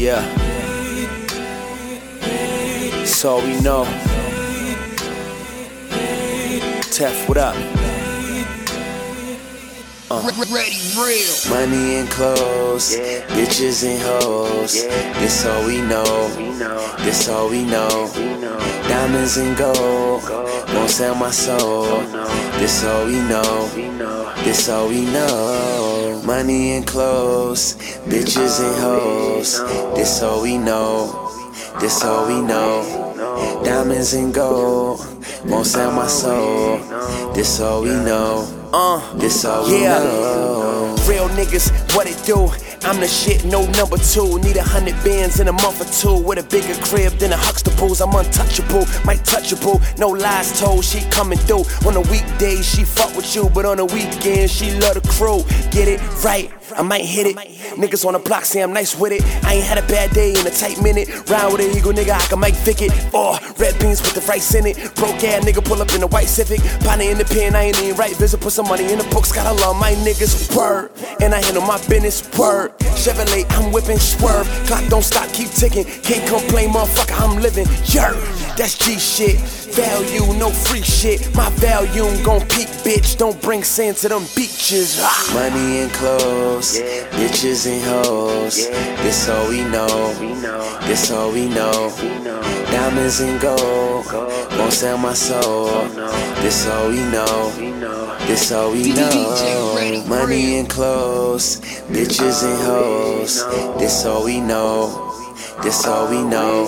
Yeah. That's all we know. Tef, what up? Ready, real. Money and clothes, bitches and hoes. This all we know. This all we know. Diamonds and gold, won't sell my soul. This all we know. This all we know. Money and clothes, bitches and hoes. This all we know. This all we know. Diamonds and gold, won't sell my soul. This all we know. This all we know. Real niggas, what it do? I'm the shit, no number two. Need 100 bands in a month or two. With a bigger crib than a Huxtables. I'm untouchable, might touchable. No lies told, she coming through. On the weekdays, she fuck with you, but on the weekends, she love the crew. Get it right, I might hit it. Niggas on the block say I'm nice with it. I ain't had a bad day in a tight minute. Ride with an eagle nigga, I can Mike Vick it. Or red beans with the rice in it. Broke ass nigga pull up in a white Civic. Partner in the pen, I ain't even right. Visit, put some money in the books. Gotta love my niggas, word. And I handle my business, word. Chevrolet, I'm whipping, swerve. Clock don't stop, keep ticking. Can't complain, motherfucker, I'm living. Yer, that's G shit. Value, no free shit. My value gon' peak, bitch. Don't bring sand to them beaches. Money and clothes, bitches and hoes. This all we know. This all we know. Diamonds and gold, won't sell my soul. This all we know. This all we know. Money and clothes, bitches and hoes. This all we know. This all we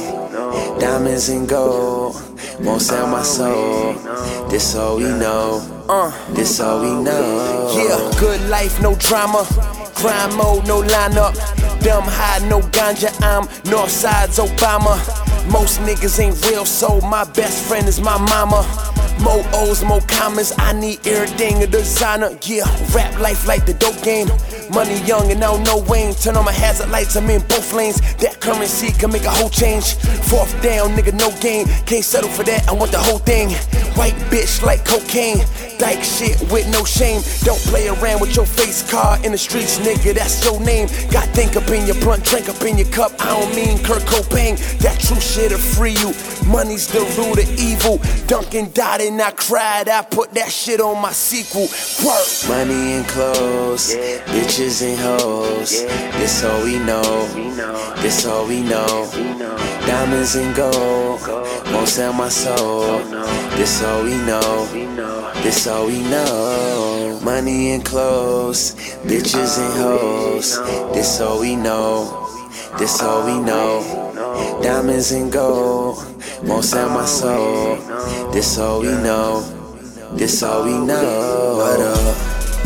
know. Diamonds and gold, won't sell my soul. This all we know. This all we know. Yeah, good life, no drama. Crime mode, no lineup. Dumb high, no ganja. I'm Northside's Obama. Most niggas ain't real, so my best friend is my mama. More O's, more commas, I need everything a designer. Yeah, rap life like the dope game. Money young and I don't know Wayne. Turn on my hazard lights, I'm in both lanes. That currency can make a whole change. Fourth down, nigga, no gain. Can't settle for that, I want the whole thing. White bitch like cocaine. Dyke shit with no shame. Don't play around with your face card in the streets, nigga, that's your name. Got think up in your blunt, drink up in your cup. I don't mean Kurt Cobain. That true shit'll free you. Money's the root of evil. Dunkin' died and I cried. I put that shit on my sequel. Work. Money and clothes, bitches and hoes. This all we know. This all we know. Diamonds and gold, won't sell my soul. This all we know. This all we know. Money and clothes, bitches and hoes. This all we know. This all we know. Diamonds and gold, won't sell my soul. This all we know. This all we know. What up?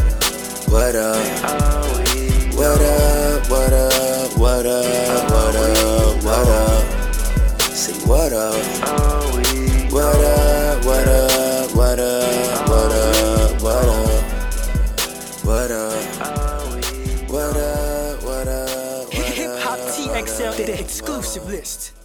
What up? What up? What up? What up? What up? What up? Say what up? What up? What up? What up? What up? What up? What up? What up? What up? Hip Hop TXL, the exclusive list.